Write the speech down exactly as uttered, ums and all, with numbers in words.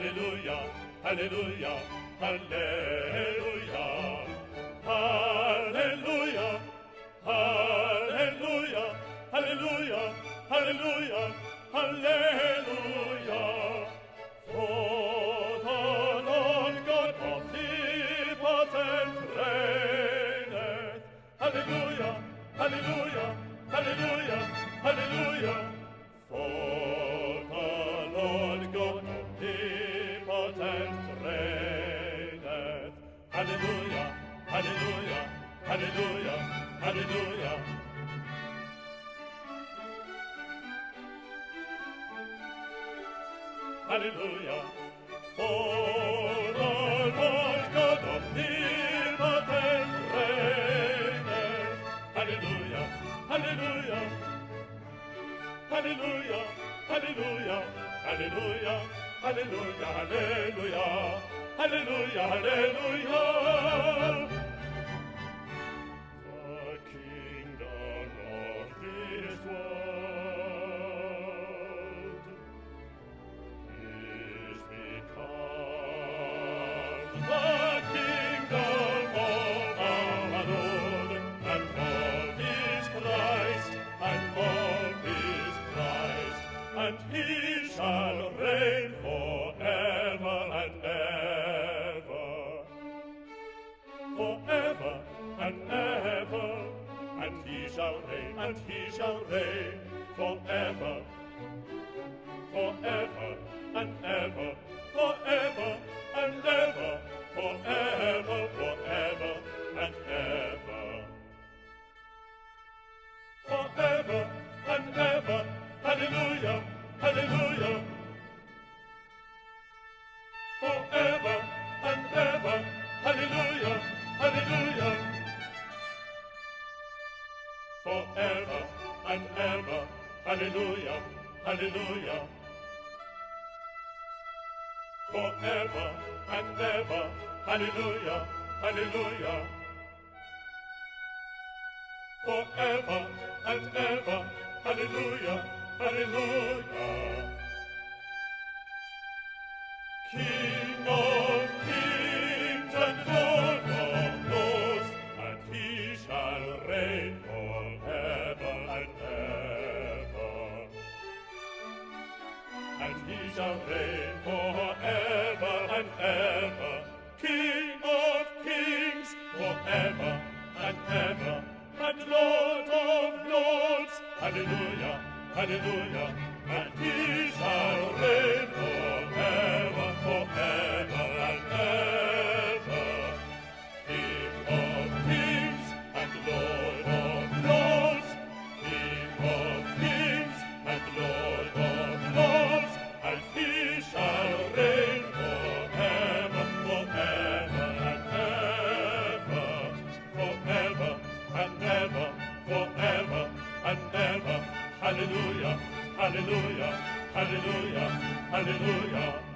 Hallelujah, hallelujah, hallelujah. Hallelujah, hallelujah, hallelujah, hallelujah, hallelujah. For the Lord God omnipotent reigneth. Hallelujah, hallelujah, hallelujah, hallelujah. For the Lord God omnipotent reigneth. Hallelujah, hallelujah, hallelujah, hallelujah. Hallelujah. For the Lord God omnipotent reigneth. Hallelujah, hallelujah, hallelujah, hallelujah, hallelujah, hallelujah, hallelujah, hallelujah, hallelujah. The kingdom of this world is become the kingdom of our Lord, and of His Christ, and of His Christ, and He shall reign forever and ever, forever and ever, and He shall reign, and He shall reign forever, forever and ever, forever and ever, forever, forever and ever, forever and ever. Hallelujah, hallelujah. Forever and ever. Hallelujah, hallelujah. Forever and ever. Hallelujah, hallelujah. Forever and ever. Hallelujah, hallelujah. Forever and ever. Hallelujah, hallelujah. King of kings and Lord of lords, and He shall reign forever and ever. And He shall reign forever and ever. King of kings forever and ever, and Lord of lords. Hallelujah, hallelujah, and He shall reign forever, forever and ever. King of kings and Lord of lords, King of kings and Lord of lords, and He shall reign forever, forever and ever, forever and ever, forever and ever. Hallelujah, hallelujah, hallelujah, hallelujah.